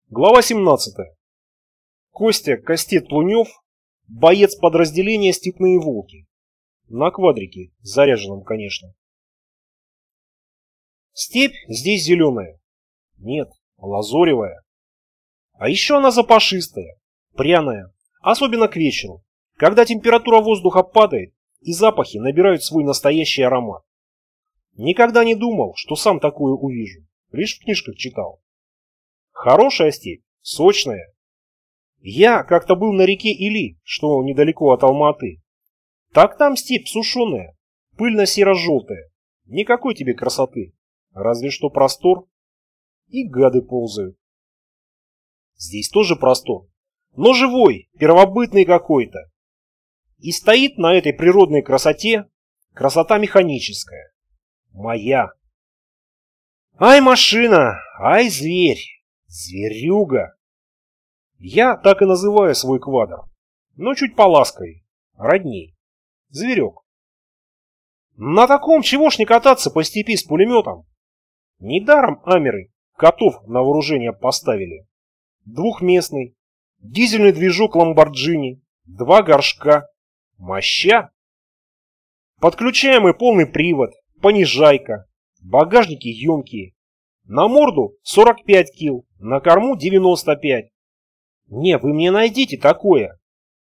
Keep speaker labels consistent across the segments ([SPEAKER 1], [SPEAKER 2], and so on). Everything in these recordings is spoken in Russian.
[SPEAKER 1] Глава 17. Костя Кастет Лунев, боец подразделения «Степные волки». На квадрике, заряженном, конечно. Степь здесь зеленая. Нет, лазоревая. А еще она запашистая, пряная, особенно к вечеру, когда температура воздуха падает и запахи набирают свой настоящий аромат. Никогда не думал, что сам такое увижу, лишь в книжках читал. Хорошая степь, сочная. Я как-то был на реке Или, что недалеко от Алма-Аты. Так там степь сушеная, пыльно-серо-желтая. Никакой тебе красоты, разве что простор. И гады ползают. Здесь тоже простор, но живой, первобытный какой-то. И стоит на этой природной красоте красота механическая. Моя. Ай, машина, ай, зверь. Зверюга. Я так и называю свой квадр, но чуть поласковей, родней. Зверек. На таком чего ж не кататься по степи с пулеметом? Недаром амеры котов на вооружение поставили. Двухместный, дизельный движок Ламборджини, 2 горшка, моща. Подключаемый полный привод, понижайка, багажники емкие. На морду 45 кил, на корму 95. Не, вы мне найдите такое.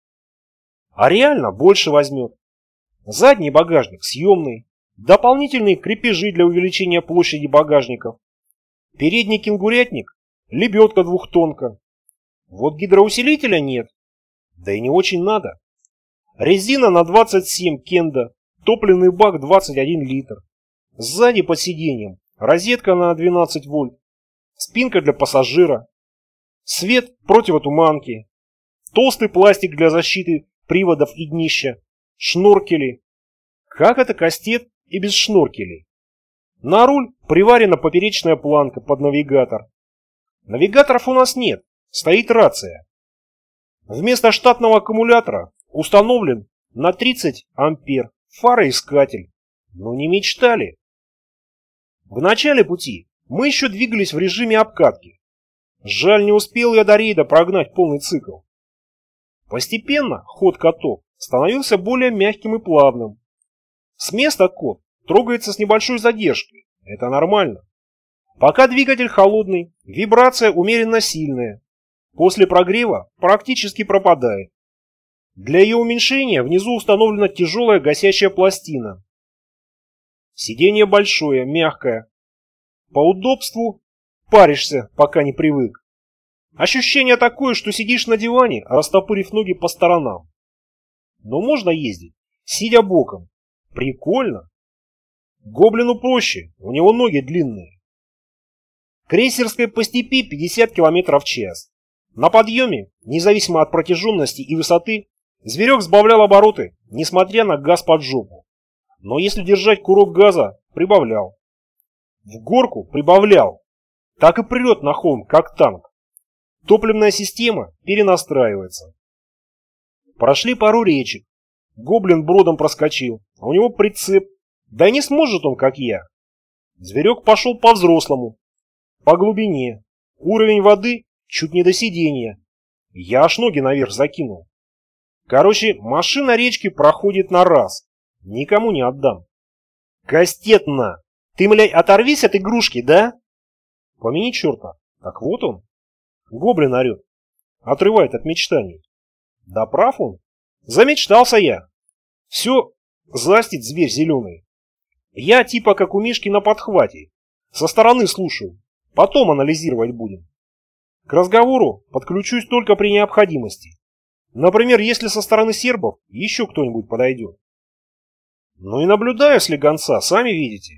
[SPEAKER 1] А реально больше возьмет. Задний багажник съемный, дополнительные крепежи для увеличения площади багажников. Передний кенгурятник, лебедка двухтонка. Вот гидроусилителя нет, да и не очень надо. Резина на 27 кенда, топливный бак 21 литр. Сзади под сиденьем розетка на 12 вольт, спинка для пассажира, свет противотуманки, толстый пластик для защиты приводов и днища, шноркели. Как это кастет и без шноркелей? На руль приварена поперечная планка под навигатор. Навигаторов у нас нет, стоит рация. Вместо штатного аккумулятора установлен на 30 ампер фароискатель. Ну не мечтали. В начале пути мы еще двигались в режиме обкатки. Жаль, не успел я до рейда прогнать полный цикл. Постепенно ход котов становился более мягким и плавным. С места кот трогается с небольшой задержкой. Это нормально. Пока двигатель холодный, вибрация умеренно сильная. После прогрева практически пропадает. Для ее уменьшения внизу установлена тяжелая гасящая пластина. Сиденье большое, мягкое. По удобству паришься, пока не привык. Ощущение такое, что сидишь на диване, растопырив ноги по сторонам. Но можно ездить, сидя боком. Прикольно. Гоблину проще, у него ноги длинные. Крейсерской по степи 50 км в час. На подъеме, независимо от протяженности и высоты, зверек сбавлял обороты, несмотря на газ под жопу. Но если держать курок газа, прибавлял. В горку прибавлял. Так и прет на холм, как танк. Топливная система перенастраивается. Прошли пару речек. Гоблин бродом проскочил, а у него прицеп. Да и не сможет он, как я. Зверек пошел по-взрослому. По глубине. Уровень воды чуть не до сиденья. Я аж ноги наверх закинул. Короче, машина речки проходит на раз. Никому не отдам. Кастетна! Ты, млядь, оторвись от игрушки, да? Помяни черта. Так вот он. Гоблин орет. Отрывает от мечтаний. Да прав он. Замечтался я. Все застит зверь зеленый. Я типа как у Мишки на подхвате. Со стороны слушаю. Потом анализировать будем. К разговору подключусь только при необходимости. Например, если со стороны сербов еще кто-нибудь подойдет. Ну и наблюдаю слегонца, сами видите.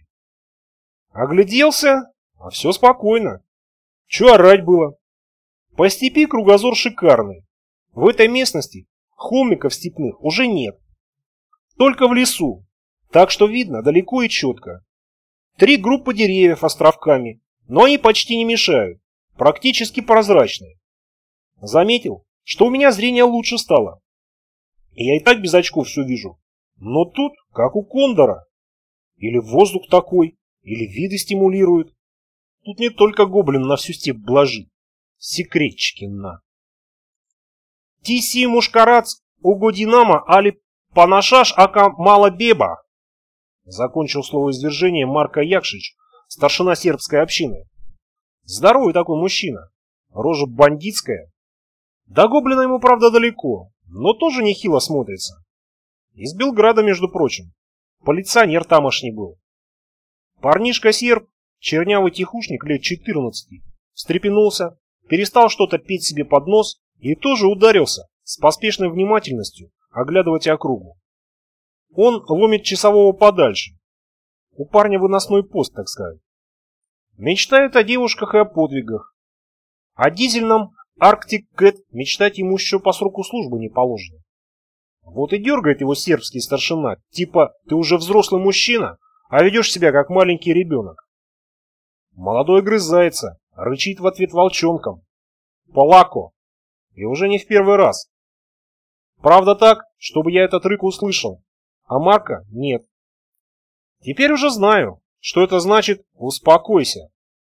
[SPEAKER 1] Огляделся, а все спокойно. Че орать было? По степи кругозор шикарный. В этой местности холмиков степных уже нет. Только в лесу, так что видно далеко и четко. 3 группы деревьев островками, но они почти не мешают, практически прозрачные. Заметил, что у меня зрение лучше стало. Я и так без очков все вижу. Но тут, как у кондора. Или воздух такой, или виды стимулируют. Тут не только гоблин на всю степь блажит. Секретчики на. Тиси мушкарац уго динамо али панашаш ака мало беба. Закончил словоизвержение Марко Якшич, старшина сербской общины. Здоровый такой мужчина. Рожа бандитская. До гоблина ему, правда, далеко, но тоже нехило смотрится. Из Белграда, между прочим. Полиционер тамошний был. Парнишка-серб, чернявый тихушник лет 14, встрепенулся, перестал что-то петь себе под нос и тоже ударился с поспешной внимательностью оглядывать округу. Он ломит часового подальше. У парня выносной пост, так сказать. Мечтает о девушках и о подвигах. О дизельном Arctic Cat мечтать ему еще по сроку службы не положено. Вот и дергает его сербский старшина, типа ты уже взрослый мужчина, а ведешь себя как маленький ребенок. Молодой грызается, рычит в ответ волчонком. Полако. И уже не в первый раз. Правда так, чтобы я этот рык услышал, а Марка нет. Теперь уже знаю, что это значит «успокойся».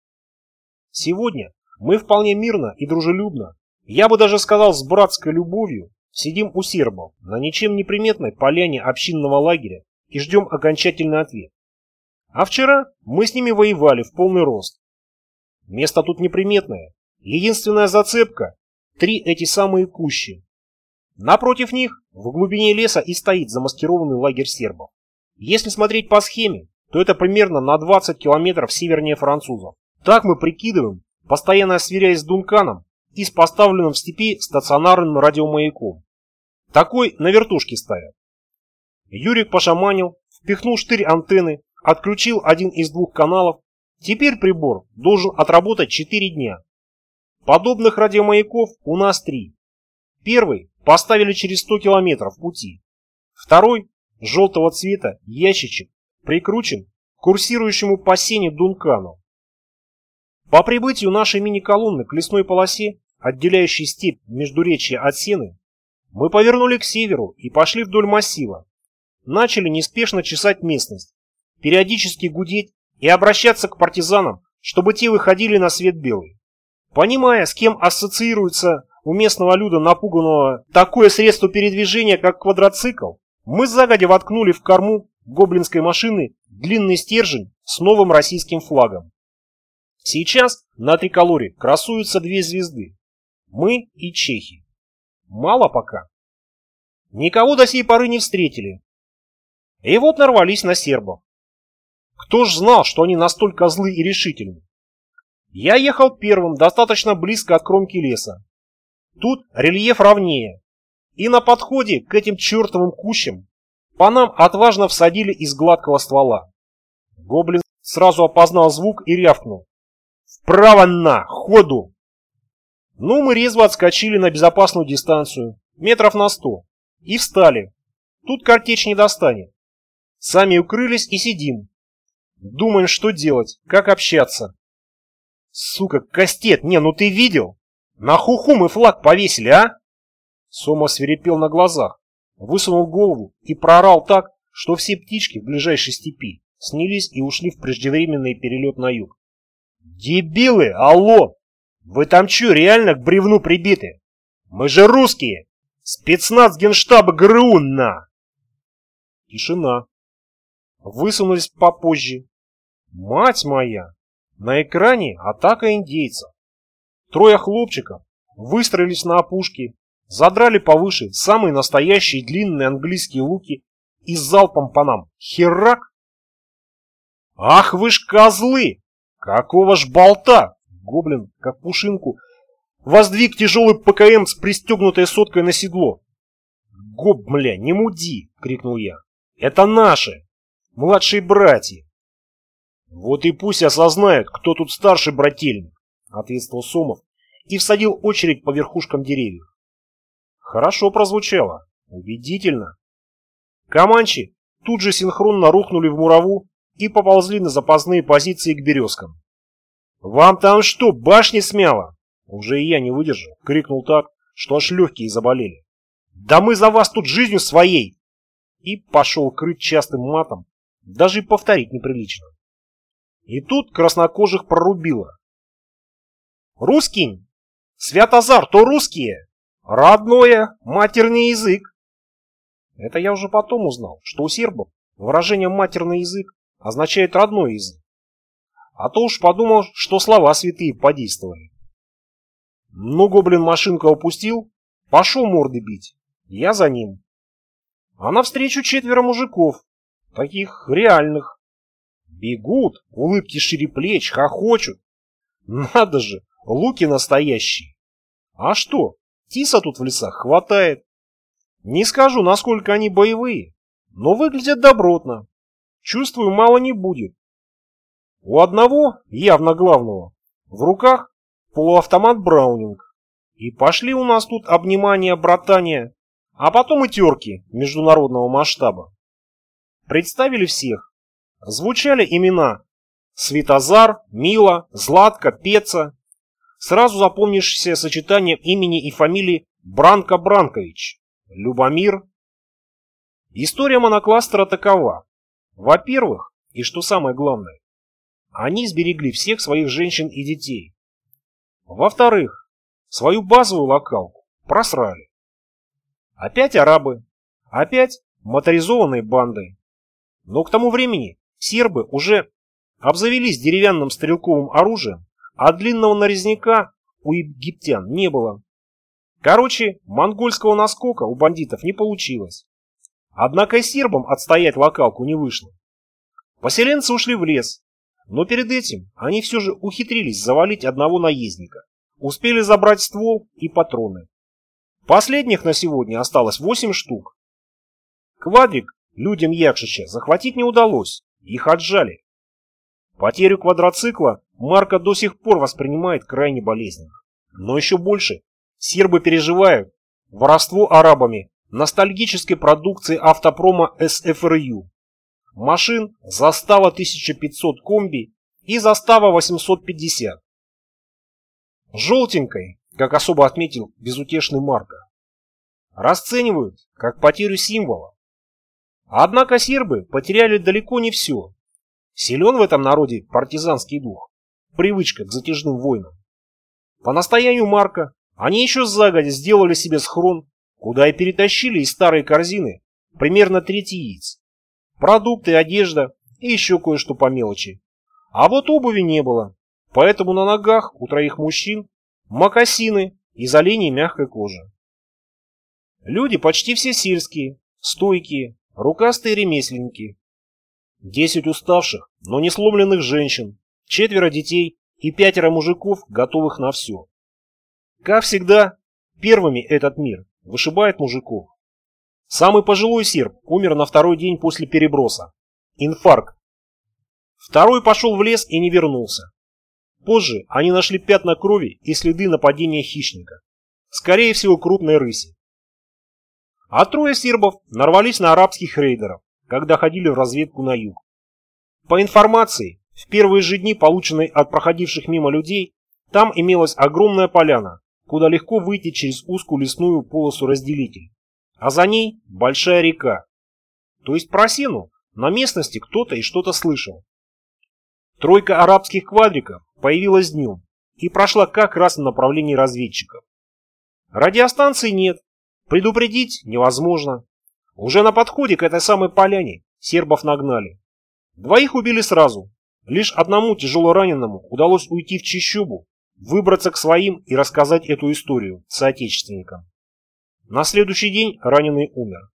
[SPEAKER 1] Сегодня мы вполне мирно и дружелюбно, я бы даже сказал с братской любовью, сидим у сербов на ничем не приметной поляне общинного лагеря и ждем окончательный ответ. А вчера мы с ними воевали в полный рост. Место тут неприметное. Единственная зацепка — 3 эти самые кущи. Напротив них в глубине леса и стоит замаскированный лагерь сербов. Если смотреть по схеме, то это примерно на 20 километров севернее французов. Так мы прикидываем, постоянно сверяясь с Дунканом и с поставленным в степи стационарным радиомаяком. Такой на вертушке стоят. Юрик пошаманил, впихнул штырь антенны, отключил один из 2 каналов. Теперь прибор должен отработать 4 дня. Подобных радиомаяков у нас 3. Первый поставили через 100 километров пути. Второй, желтого цвета, ящичек, прикручен к курсирующему по сене Дункану. По прибытию нашей мини-колонны к лесной полосе, отделяющей степь Междуречья от Сены, мы повернули к северу и пошли вдоль массива. Начали неспешно чесать местность, периодически гудеть и обращаться к партизанам, чтобы те выходили на свет белый. Понимая, с кем ассоциируется у местного люда напуганного такое средство передвижения, как квадроцикл, мы загодя воткнули в корму гоблинской машины длинный стержень с новым российским флагом. Сейчас на триколоре красуются 2 звезды. Мы и чехи. Мало пока. Никого до сей поры не встретили. И вот нарвались на сербов. Кто ж знал, что они настолько злы и решительны? Я ехал первым, достаточно близко от кромки леса. Тут рельеф ровнее. И на подходе к этим чертовым кущам по нам отважно всадили из гладкого ствола. Гоблин сразу опознал звук и рявкнул. «Вправо на! Ходу!» Ну, мы резво отскочили на безопасную дистанцию, метров на 100, и встали. Тут картечь не достанет. Сами укрылись и сидим. Думаем, что делать, как общаться. Сука, Кастет, не, ну ты видел? На хуху мы флаг повесили, а? Сома свирепел на глазах, высунул голову и проорал так, что все птички в ближайшей степи снялись и ушли в преждевременный перелет на юг. Дебилы, алло! Вы там чё, реально к бревну прибиты? Мы же русские! Спецназ генштаба ГРУ, на! Тишина. Высунулись попозже. Мать моя! На экране атака индейцев. 3 хлопчиков выстроились на опушке, задрали повыше самые настоящие длинные английские луки и с залпом по нам. Херак! Ах вы ж козлы! Какого ж болта! Гоблин, как пушинку, воздвиг тяжелый ПКМ с пристегнутой соткой на седло. «Гоб, бля, не муди!» — крикнул я. «Это наши! Младшие братья!» «Вот и пусть осознают, кто тут старший брательник!» — ответствовал Сомов и всадил очередь по верхушкам деревьев. Хорошо прозвучало, убедительно. Команчи тут же синхронно рухнули в мураву и поползли на запасные позиции к березкам. «Вам там что, башни смяло?» Уже и я не выдержал, крикнул так, что аж легкие заболели. «Да мы за вас тут жизнью своей!» И пошел крыть частым матом, даже и повторить неприлично. И тут краснокожих прорубило. «Русский, Святозар, то русские. Родное, матерный язык. Это я уже потом узнал, что у сербов выражение «матерный язык» означает родной язык. А то уж подумал, что слова святые подействовали. Ну, гоблин машинка упустил, пошел морды бить. Я за ним. А навстречу 4 мужиков, таких реальных. Бегут, улыбки шире плеч, хохочут. Надо же, луки настоящие. А что, тиса тут в лесах хватает. Не скажу, насколько они боевые, но выглядят добротно. Чувствую, мало не будет. У одного, явно главного, в руках полуавтомат Браунинг. И пошли у нас тут обнимания, братания, а потом и терки международного масштаба. Представили всех. Звучали имена Святозар, Мила, Златка, Пеца. Сразу запомнишься сочетанием имени и фамилии Бранко Бранкович, Любомир. История монокластера такова. Во-первых, и что самое главное, они сберегли всех своих женщин и детей. Во-вторых, свою базовую локалку просрали. Опять арабы, опять моторизованные банды. Но к тому времени сербы уже обзавелись деревянным стрелковым оружием, а длинного нарезняка у египтян не было. Короче, монгольского наскока у бандитов не получилось. Однако и сербам отстоять локалку не вышло. Поселенцы ушли в лес, но перед этим они все же ухитрились завалить одного наездника. Успели забрать ствол и патроны. Последних на сегодня осталось 8 штук. Квадрик людям Якшича захватить не удалось, их отжали. Потерю квадроцикла Марко до сих пор воспринимает крайне болезненно. Но еще больше сербы переживают воровство арабами ностальгической продукции автопрома СФРЮ. Машин застава 1500 комби и застава 850. Желтенькой, как особо отметил безутешный Марко, расценивают как потерю символа. Однако сербы потеряли далеко не все. Силен в этом народе партизанский дух, привычка к затяжным войнам. По настоянию Марка они еще загодя сделали себе схрон, куда и перетащили из старой корзины примерно треть яиц, продукты, одежда и еще кое-что по мелочи. А вот обуви не было, поэтому на ногах у 3 мужчин мокасины из оленей мягкой кожи. Люди почти все сельские, стойкие, рукастые ремесленники. 10 уставших, но не сломленных женщин, 4 детей и 5 мужиков, готовых на все. Как всегда, первыми этот мир вышибает мужиков. Самый пожилой серб умер на 2-й день после переброса. Инфаркт. Второй пошел в лес и не вернулся. Позже они нашли пятна крови и следы нападения хищника. Скорее всего, крупной рыси. А 3 сербов нарвались на арабских рейдеров, когда ходили в разведку на юг. По информации, в первые же дни, полученной от проходивших мимо людей, там имелась огромная поляна, куда легко выйти через узкую лесную полосу-разделитель. А за ней большая река. То есть про Сену на местности кто-то и что-то слышал. 3 арабских квадриков появилась днем и прошла как раз на направлении разведчиков. Радиостанции нет, предупредить невозможно. Уже на подходе к этой самой поляне сербов нагнали. 2 убили сразу. Лишь одному тяжелораненому удалось уйти в чащобу, выбраться к своим и рассказать эту историю соотечественникам. На следующий день раненый умер.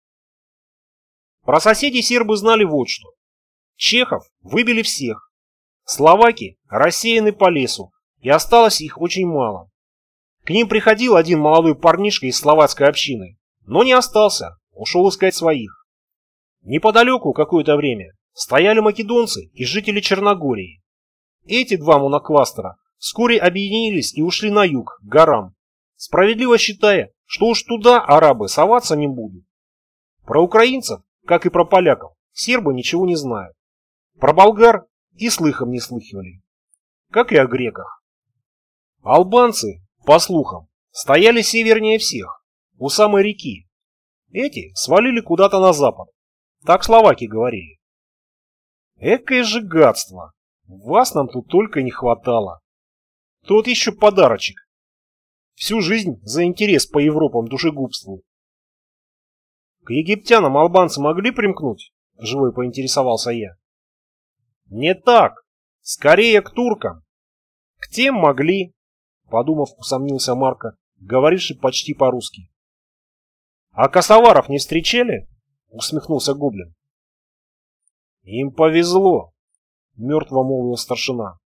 [SPEAKER 1] Про соседей сербы знали вот что. Чехов выбили всех. Словаки рассеяны по лесу, и осталось их очень мало. К ним приходил один молодой парнишка из словацкой общины, но не остался, ушел искать своих. Неподалеку какое-то время стояли македонцы и жители Черногории. Эти 2 монокластера вскоре объединились и ушли на юг, к горам, справедливо считая, что уж туда арабы соваться не будут. Про украинцев, как и про поляков, сербы ничего не знают. Про болгар и слыхом не слыхивали. Как и о греках. Албанцы, по слухам, стояли севернее всех, у самой реки. Эти свалили куда-то на запад. Так словаки говорили. Экое же гадство. Вас нам тут только не хватало. Тот еще подарочек. Всю жизнь за интерес по Европам душегубствует. К египтянам албанцы могли примкнуть? Живой поинтересовался я. Не так. Скорее к туркам. К тем могли, подумав, усомнился Марко, говоривший почти по-русски. А косоваров не встречали? Усмехнулся гоблин. Им повезло, мертво молвил старшина.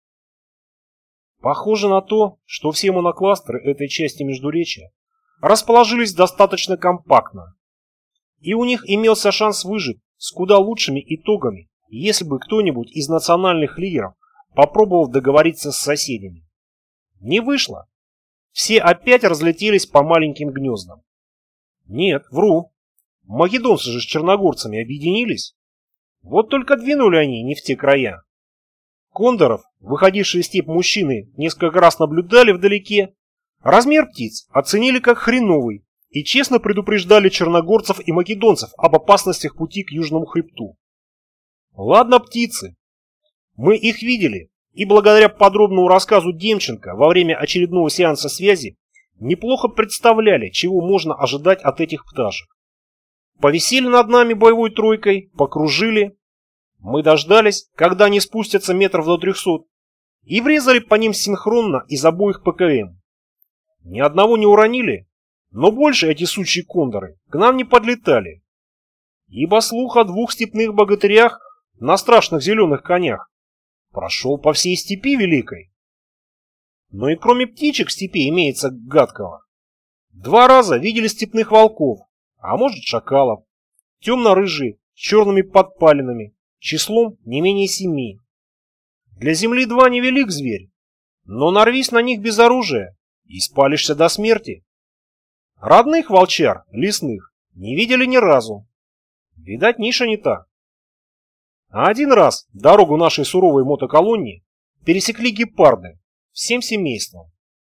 [SPEAKER 1] Похоже на то, что все монокластеры этой части Междуречья расположились достаточно компактно, и у них имелся шанс выжить с куда лучшими итогами, если бы кто-нибудь из национальных лидеров попробовал договориться с соседями. Не вышло. Все опять разлетелись по маленьким гнездам. Нет, вру. Македонцы же с черногорцами объединились. Вот только двинули они не в те края. Кондоров, выходившие из степь мужчины, несколько раз наблюдали вдалеке. Размер птиц оценили как хреновый и честно предупреждали черногорцев и македонцев об опасностях пути к Южному хребту. Ладно, птицы. Мы их видели, и благодаря подробному рассказу Демченко во время очередного сеанса связи неплохо представляли, чего можно ожидать от этих пташек. Повисели над нами боевой тройкой, покружили. Мы дождались, когда они спустятся метров до 300, и врезали по ним синхронно из обоих ПКМ. Ни одного не уронили, но больше эти сучьи кондоры к нам не подлетали, ибо слух о двух степных богатырях на страшных зеленых конях прошел по всей степи великой. Но и кроме птичек в степи имеется гадкого. 2 раза видели степных волков, а может шакалов, темно-рыжие, с черными подпалинами, числом не менее 7. Для земли 2 невелик зверь, но нарвись на них без оружия и спалишься до смерти. Родных волчар, лесных, не видели ни разу. Видать, ниша не та. А один раз дорогу нашей суровой мотоколонне пересекли гепарды всем семейством.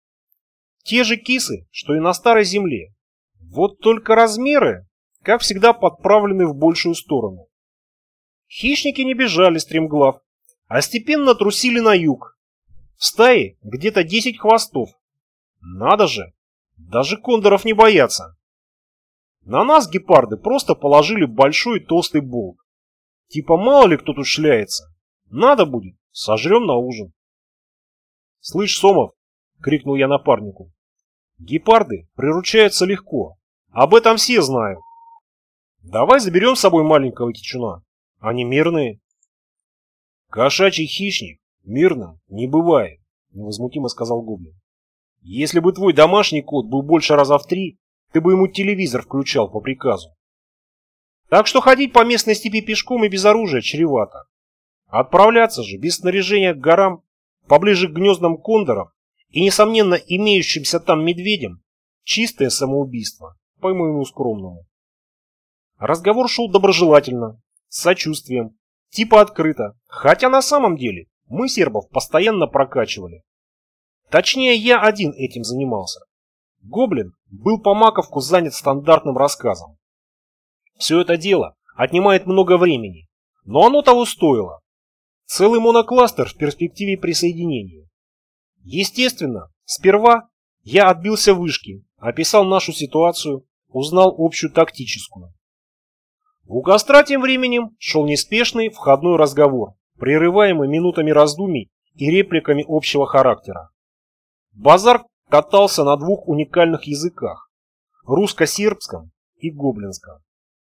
[SPEAKER 1] Те же кисы, что и на старой земле. Вот только размеры, как всегда, подправлены в большую сторону. Хищники не бежали стремглав, а степенно трусили на юг. В стае где-то 10 хвостов. Надо же, даже кондоров не боятся. На нас гепарды просто положили большой толстый болт. Типа мало ли кто тут шляется. Надо будет, сожрем на ужин. «Слышь, Сомов!» — крикнул я напарнику. «Гепарды приручаются легко. Об этом все знают. Давай заберем с собой маленького кичуна. Они мирные». «Кошачий хищник мирным не бывает», — невозмутимо сказал гоблин. «Если бы твой домашний кот был больше раза в 3, ты бы ему телевизор включал по приказу. Так что ходить по местной степи пешком и без оружия чревато. Отправляться же без снаряжения к горам, поближе к гнездам кондоров и, несомненно, имеющимся там медведям, чистое самоубийство, по моему скромному». Разговор шел доброжелательно, с сочувствием, типа открыто, хотя на самом деле мы сербов постоянно прокачивали. Точнее, я один этим занимался. Гоблин был по маковку занят стандартным рассказом. Все это дело отнимает много времени, но оно того стоило. Целый монокластер в перспективе присоединения. Естественно, сперва я отбился вышки, описал нашу ситуацию, узнал общую тактическую. У костра тем временем шел неспешный входной разговор, прерываемый минутами раздумий и репликами общего характера. Базар катался на 2 уникальных языках – русско-сербском и гоблинском.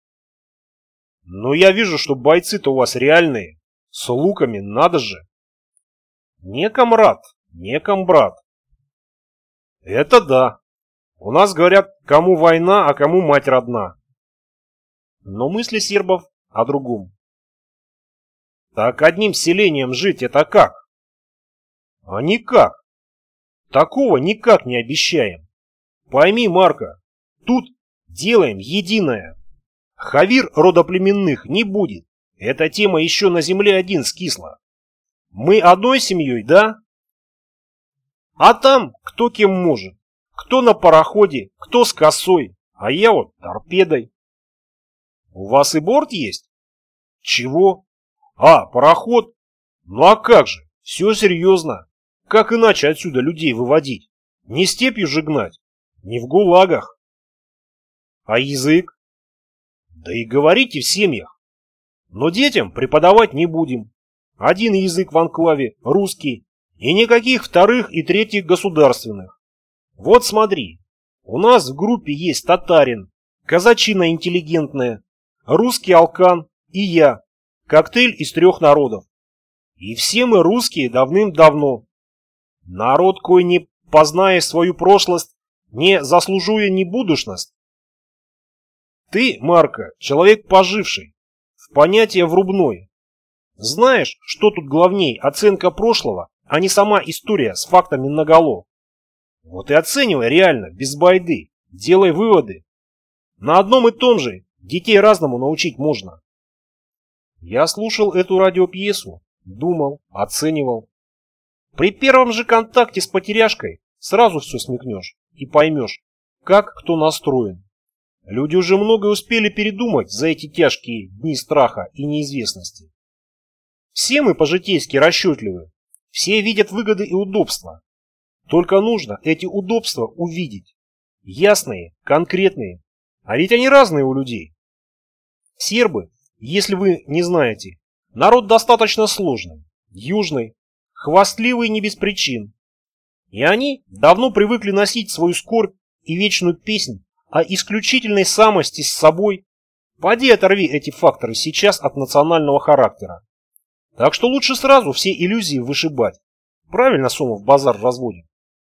[SPEAKER 1] «Но я вижу, что бойцы-то у вас реальные, с луками, надо же!» «Не комрад, не комбрат». «Это да. У нас говорят, кому война, а кому мать родна». Но мысли сербов о другом. «Так одним селением жить это как?» «А никак. Такого никак не обещаем. Пойми, Марко, тут делаем единое. Хавир родоплеменных не будет. Эта тема еще на земле 1 скисла. Мы одной семьей, да? А там кто кем может. Кто на пароходе, кто с косой, а я вот торпедой. У вас и борт есть? Чего? А, пароход? Ну а как же, все серьезно. Как иначе отсюда людей выводить? Не степью же гнать, Не в гулагах. А язык? Да и говорите в семьях. Но детям преподавать не будем. Один язык в анклаве, русский, и никаких вторых и третьих государственных. Вот смотри, у нас в группе есть татарин, казачина интеллигентная, русский алкан и я, коктейль из 3 народов. И все мы русские давным-давно. Народ, кой не позная свою прошлость, не заслужуя ни будущность. Ты, Марко, человек поживший, в понятие врубное. Знаешь, что тут главней оценка прошлого, а не сама история с фактами наголо. Вот и оценивай реально, без байды, делай выводы. На одном и том же детей разному научить можно. Я слушал эту радиопьесу, думал, оценивал. При первом же контакте с потеряшкой сразу все смекнешь и поймешь, как кто настроен. Люди уже многое успели передумать за эти тяжкие дни страха и неизвестности. Все мы по-житейски расчетливы, все видят выгоды и удобства. Только нужно эти удобства увидеть. Ясные, конкретные. А ведь они разные у людей. Сербы, если вы не знаете, народ достаточно сложный, южный, хвастливый не без причин. И они давно привыкли носить свою скорбь и вечную песнь о исключительной самости с собой. Поди оторви эти факторы сейчас от национального характера. Так что лучше сразу все иллюзии вышибать. Правильно Сомов базар разводит.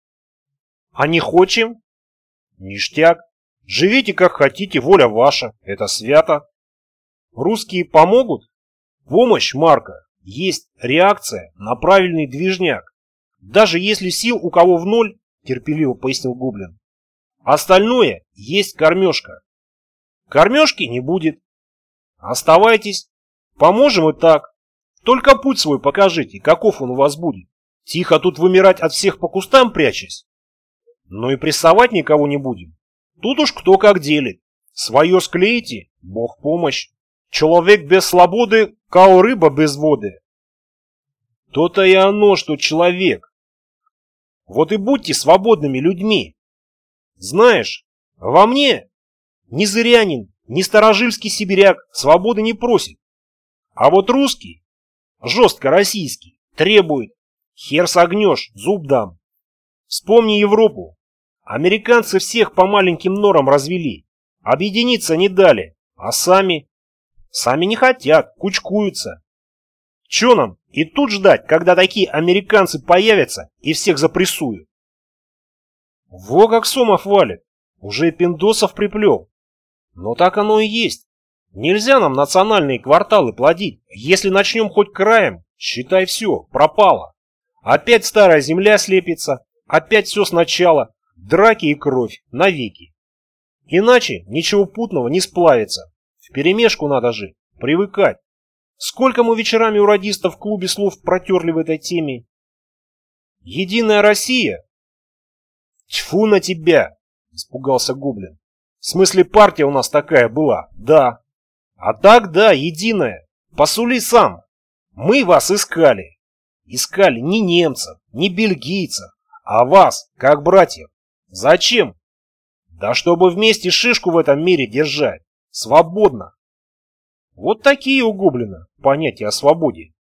[SPEAKER 1] А не хочем? Ништяк. Живите как хотите, воля ваша, это свято. Русские помогут? Помощь, Марко, есть реакция на правильный движняк. Даже если сил у кого в ноль, терпеливо пояснил Гоблин. Остальное есть кормежка. Кормежки не будет. Оставайтесь. Поможем и так. Только путь свой покажите, каков он у вас будет. Тихо тут вымирать от всех по кустам прячась. Но и прессовать никого не будем. Тут уж кто как делит. Свое склеите, Бог помощь. Человек без свободы, кау рыба без воды. То-то и оно, что человек. Вот и будьте свободными людьми. Знаешь, во мне ни зырянин, ни старожильский сибиряк свободы не просит. А вот русский, жестко российский, требует. Хер согнешь, зуб дам. Вспомни Европу. Американцы всех по маленьким норам развели. Объединиться не дали, а сами не хотят, кучкуются. Че нам и тут ждать, когда такие американцы появятся и всех запрессуют? Во как Сомов валит, уже пиндосов приплел. Но так оно и есть. Нельзя нам национальные кварталы плодить. Если начнем хоть краем, считай все, пропало. Опять старая земля слепится, опять все сначала, драки и кровь навеки. Иначе ничего путного не сплавится. Вперемешку надо жить, привыкать. Сколько мы вечерами у радистов в клубе слов протерли в этой теме. Единая Россия? Тьфу на тебя, испугался Гоблин. В смысле, партия у нас такая была, да. А так, да, единая. Посули сам. Мы вас искали. Искали не немцев, не бельгийцев, а вас, как братьев. Зачем? Да чтобы вместе шишку в этом мире держать. Свободно. Вот такие у Гоблина понятия о свободе.